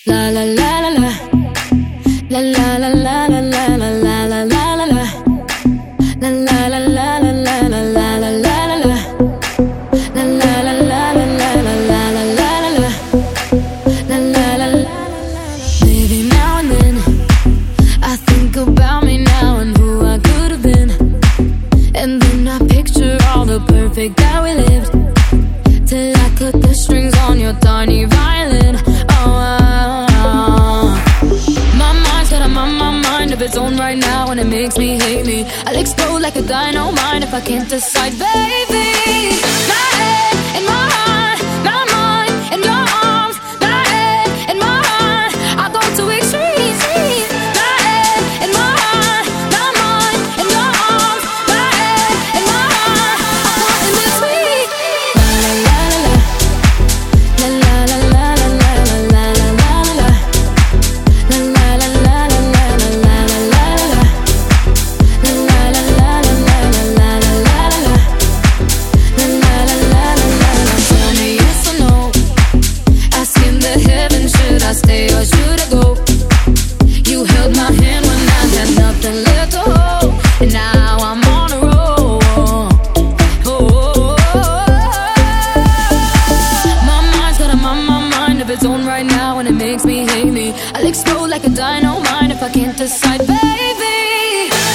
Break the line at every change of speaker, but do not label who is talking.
La la la la la. La la la la la la la la la la la la. La la la la la la la la la la la la. La la la la la la la la la la la la. La la la la. Maybe now and then I think about me now and who I could have been, and then I picture all the perfect that we lived, till I cut the strings on your tiny violin. Of its own right now, and it makes me hate me. I'll explode like a dynamite if I can't decide, baby. My head and my heart, my mind and your arms. My head and my heart, I go to extremes. My head and my heart, my mind and your arms. My head and my heart, I go in between. La la la la la la la la la la la la la. La la la la la la la la. Stay or should I go? You held my hand when I had nothing left to hold, and now I'm on a roll. My mind's got a mind of its own right now, and it makes me hate me. I'll explode like a dynamite if I can't decide, baby.